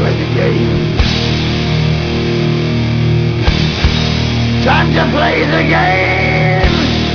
play the game. Time to play the game.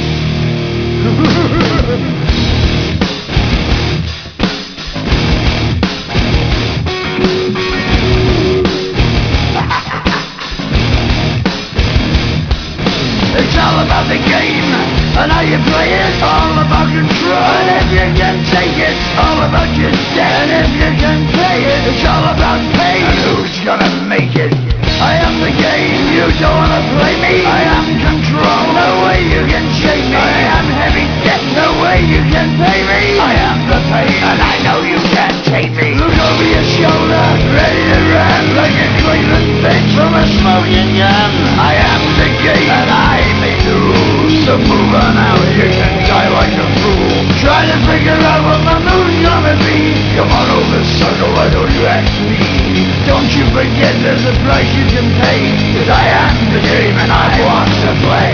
It's all about the game and how you play it. All about control, and if you can take it, all about your debt. And if you can pay it, it's all about pain. And who's gonna make it? I am the game, you don't wanna play me. I am control, no way you can shake me. I am heavy debt, no way you can pay me. I am the pain, and I know you can't take me. Look over your shoulder, ready to run like a Cleveland bitch from a smoking gun. I am the game, and I make the rules. So move on out, you can die like a fool. Try to figure out what my move's gonna be. Come on over, sucker, why don't you ask me? Don't you forget there's a price you can pay, 'cause I am the game and I want to play.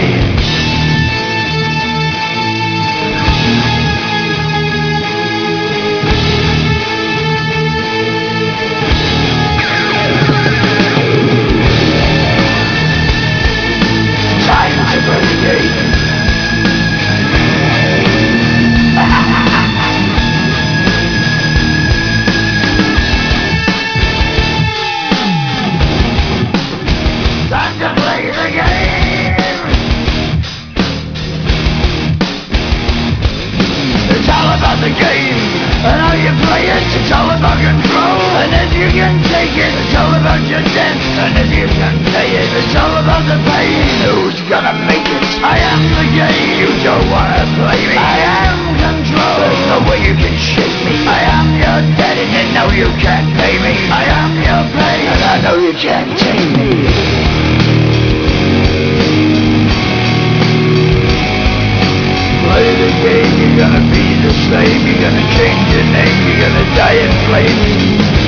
Time to play the game. Time to play the game. It's all about the game and how you play it. It's all about control, and if you can take it, it's all about your debt. And if you can pay it, it's all about the pain. Who's gonna make it? I am the game, you don't wanna play me. I am control, there's no way you can shake me. I am your debt, and you know you can't pay me. I am your pain, and I know you can't take me. Play the game, you're gonna be the slave. You're gonna change your name, you're gonna die in flames.